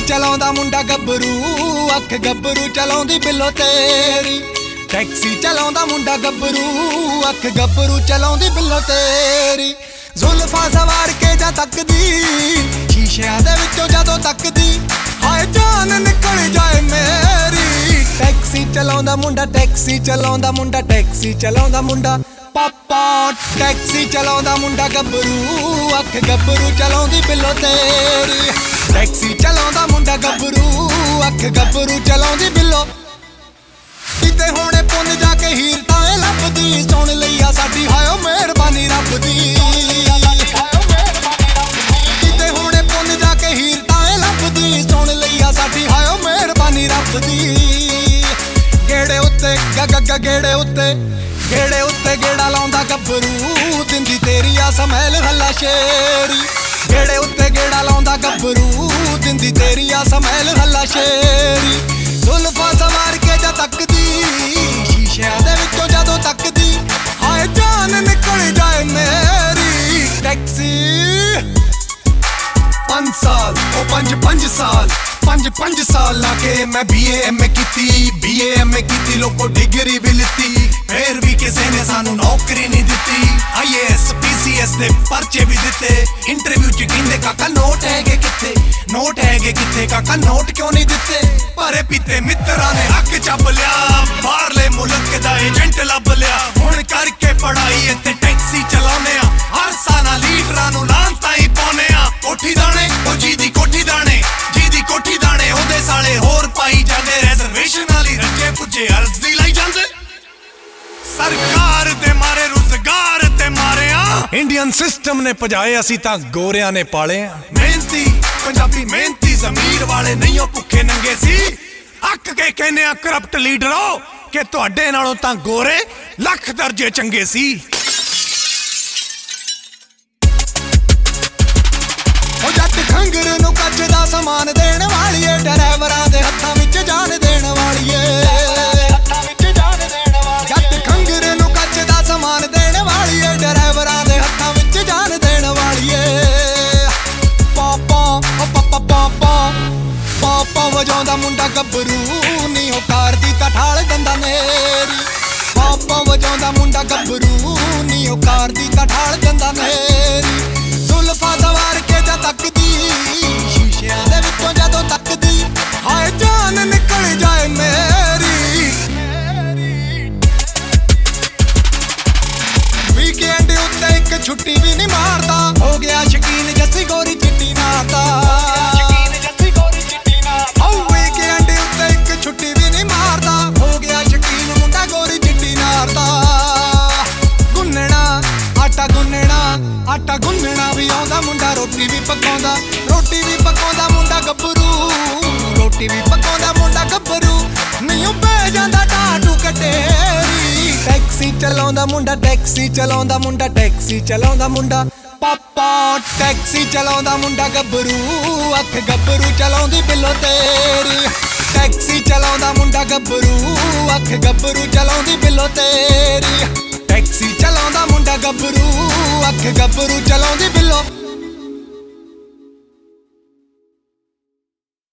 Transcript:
चलाउंदा मुंडा गब्बरू अख गब्बरू चलाउंदी बिल्लो तेरी। टैक्सी चलाउंदा मुंडा गब्बरू अख गब्बरू चलाउंदी बिल्लो तेरी। जुल्फां सवार के जा तकदी शीशियां दे विचों जदों तकदी हाय जान निकल जाए मेरी। टैक्सी चलाउंदा मुंडा टैक्सी चलाउंदा मुंडा टैक्सी चलाउंदा मुंडा पापा। टैक्सी चलाउंदा मुंडा गब्बरू अख गब्बरू चलाउंदी बिल्लो तेरी। टैक्सी चलाउंदा मुंडा गब्बरू अख गब्बरू चलाउंदी बिल्लो। किते होणे पुन जाके हीर ताए लभदी सुन लईया साडी हायो मेहरबानी रब दी। किते होणे पुन जाके हीर ताए लभदी सुन लईया साडी हायो मेहरबानी रब दी। गेड़े उत्ते गग गेड़े उत्ते गेड़ा लाउंदा गब्बरू दिंदी तेरी आ समैल हल्ला शेरी। गेड़े उत्ते गेड़ा लाउंदा गब्बरू दिंदी तेरी आ समैल हल्ला शेरी। जुल्फां सवार के जा तकदी शीशियां दे विचों जदों तकदी हाय जान निकल जाए मेरी। टैक्सी 5 साल ओ 5 साल 5 साल लाके मैं BA MA कीती लोको डिग्री भी लिती फिर भी किसी ने सानू नौकरी नहीं दिती। IAS PCS दे परचे भी दिते इंटरव्यू च कहंदे काका नोट हैगे किथे काका नोट क्यों नहीं दिते। भरे पीते मित्रा ने हक चब लिया बाहरले मुल्क दा एजेंट लब लिया हुण करके पढ़ाई इत्थे टैक्सी चलाउने आ हर साना लीडरां नू लांता ही पाउने आ। कोठी दाणे ओ जी दी कोठी दाणे जी दी कोठी दाणे ओदे साले होर पाई जांदे रिजर्वेशन वाली रज्जे पुज्जे अर्जी लाई जांदे। सरकार दे मारे रोजगार ते मारे आ इंडियन सिस्टम ने भजाए असी तां गोरियां ने पाले आ। मेहनती पंजाबी मेहनती ज़मीर वाले नहीं भुखे नंगे सी अक के कहने आ करप्ट लीडरो कि तुहाडे नालों तां गोरे लख दर्जे चंगे सी। ओ जट खंगर नूं कच दा समान देण वाली ए ड्राइवरां दे हत्थां विच जान देण वाली ए। जट खंगर नूं कच दा समान देण वाली ए ड्राइवरां दे हत्थां विच जान देण वाली ए। पापा ओ पापा पापा पापा वजाउंदा मुंडा गब्बरू नी ओ कार दी कठाल दंदा नेरी। पापा वजाउंदा मुंडा गब्बरू नी ओ कार दी कठाल दंदा नेरी। जुल्फां सवार के जा तकदी शीशियां दे विचों जदों तकदी हाय जान निकल जाए मेरी। वीकेंड उत्ते एक छुट्टी भी नहीं मारदा हो गया शकीन जस्सी गोरी चिट्टी नाता। वीकेंड उत्ते एक छुट्टी भी नहीं मारदा हो गया शकीन मुंडा गोरी चिट्टी नारदा। गुन्नना आटा गुन्नना भी आउंदा मुंडा रोटी भी पकाउंदा मुंडा गब्बरू रोटी भी पकाउंदा मुंडा गब्बरू नहीं पै जांदा टाटू कटेरी। टैक्सी चलाउंदा मुंडा टैक्सी चलाउंदा मुंडा टैक्सी चलाउंदा मुंडा पापा। टैक्सी चलाउंदा मुंडा गब्बरू अख गब्बरू चलाउंदी बिल्लो तेरी। टैक्सी चलाउंदा मुंडा गब्बरू अख गब्बरू चलाउंदी बिल्लो तेरी। टैक्सी चलाउंदा मुंडा गब्बरू अख गब्बरू चलाउंदी बिल्लो।